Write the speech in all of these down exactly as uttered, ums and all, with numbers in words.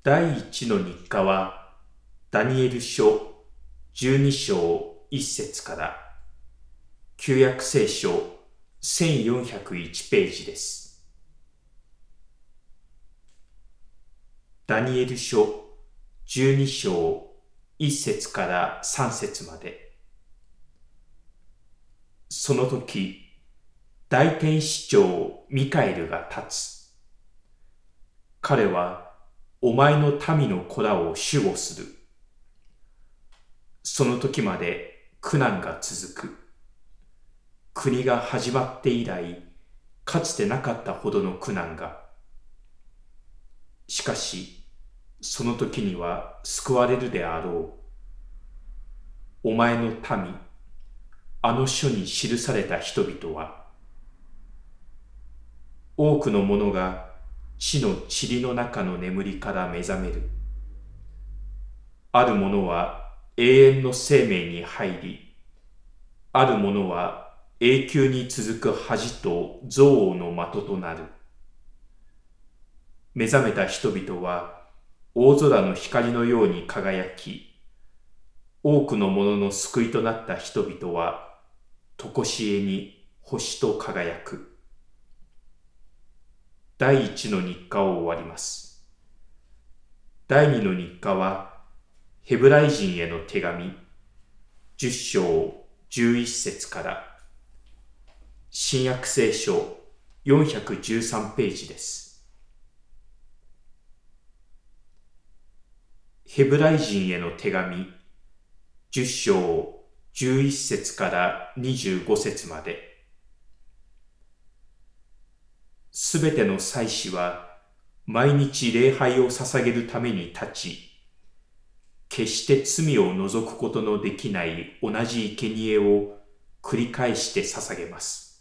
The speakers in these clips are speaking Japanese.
第一の日課は、ダニエル書じゅうに章いち節から、旧約聖書せんよんひゃくいちページです。ダニエル書じゅうに章いち節からさん節まで。その時、大天使長ミカエルが立つ。彼は、お前の民の子らを守護する。その時まで苦難が続く。国が始まって以来、かつてなかったほどの苦難が。しかし、その時には救われるであろう。お前の民、あの書に記された人々は、多くの者が地の塵の中の眠りから目覚める。ある者は永遠の生命に入り、ある者は永久に続く恥と憎悪の的となる。目覚めた人々は大空の光のように輝き、多くの者の救いとなった人々は常しえに星と輝く。第一の日課を終わります。第二の日課は、ヘブライ人への手紙、じゅっ章じゅういち節から、新約聖書よんひゃくじゅうさんページです。ヘブライ人への手紙、じゅっ章じゅういち節からにじゅうご節まで。すべての祭司は毎日礼拝を捧げるために立ち、決して罪を除くことのできない同じ生贄を繰り返して捧げます。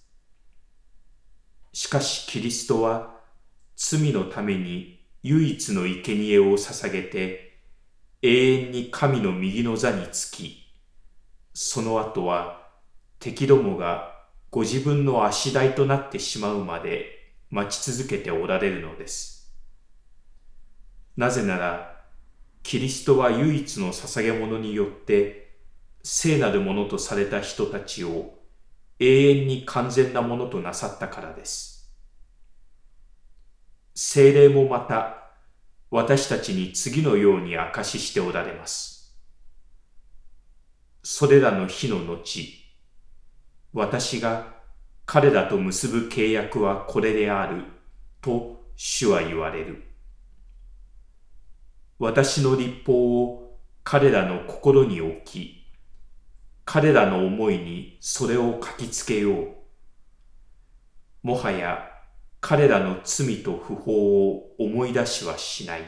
しかしキリストは罪のために唯一の生贄を捧げて永遠に神の右の座につき、その後は敵どもがご自分の足台となってしまうまで待ち続けておられるのです。なぜなら、キリストは唯一の捧げ物によって聖なるものとされた人たちを永遠に完全なものとなさったからです。聖霊もまた私たちに次のように証ししておられます。それらの日の後、私が彼らと結ぶ契約はこれである、と主は言われる。私の律法を彼らの心に置き、彼らの思いにそれを書きつけよう。もはや彼らの罪と不法を思い出しはしない。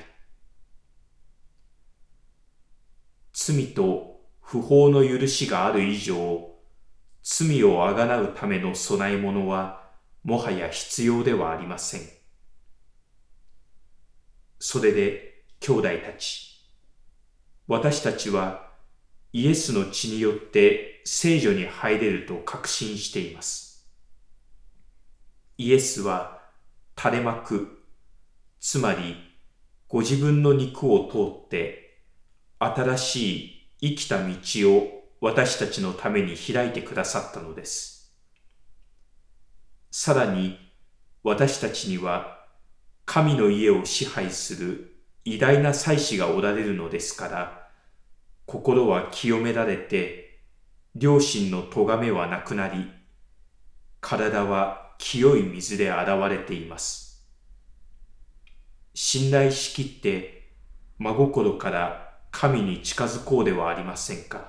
罪と不法の許しがある以上、罪をあがなうための備え物はもはや必要ではありません。それで兄弟たち、私たちはイエスの血によって聖所に入れると確信しています。イエスは垂れ幕、つまりご自分の肉を通って新しい生きた道を私たちのために開いてくださったのです。さらに私たちには神の家を支配する偉大な祭司がおられるのですから、心は清められて、良心の咎めはなくなり、体は清い水で洗われています。信頼しきって真心から神に近づこうではありませんか。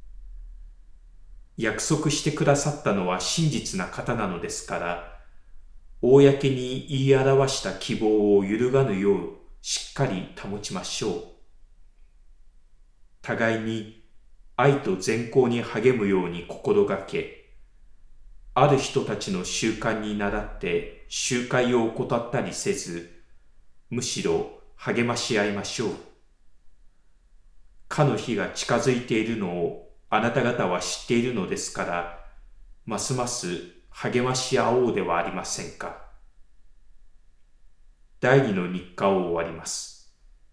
約束してくださったのは真実な方なのですから、公に言い表した希望を揺るがぬようしっかり保ちましょう。互いに愛と善行に励むように心がけ、ある人たちの習慣に倣って集会を怠ったりせず、むしろ励まし合いましょう。かの日が近づいているのをあなた方は知っているのですから、ますます励まし合おうではありませんか。第二の日課を終わります。